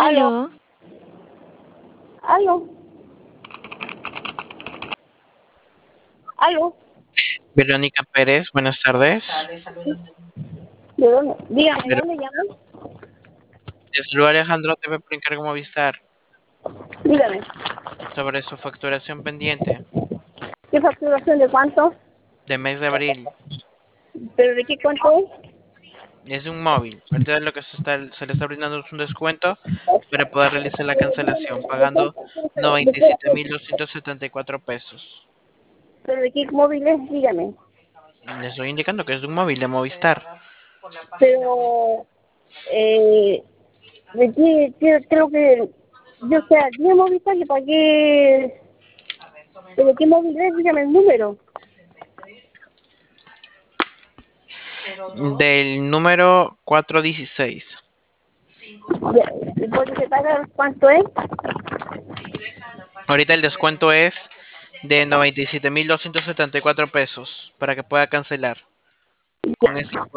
Aló, Aló, aló, aló. Verónica Pérez, buenas tardes. ¿De dónde? Dígame, ¿de Ver- dónde llaman? Te saluda Alejandro TV por encargo Movistar Dígame. sobre su facturación pendiente ¿Qué facturación de cuánto? de mes de abril. ¿Pero de qué cuánto es? Es un móvil. Ahorita lo que se le está brindando es un descuento para poder realizar la cancelación pagando ¿De qué, 97.274 pesos. ¿Pero de qué móvil es? Dígame. Le estoy indicando que es de un móvil de Movistar. Pero, ¿de creo que, yo sea, ¿qué móvil está que pagué? ¿Pero de qué móvil es? Dígame el número. Del número 416. ¿Y por qué se paga cuánto es? Ahorita el descuento es de 97.274 pesos para que pueda cancelar con ese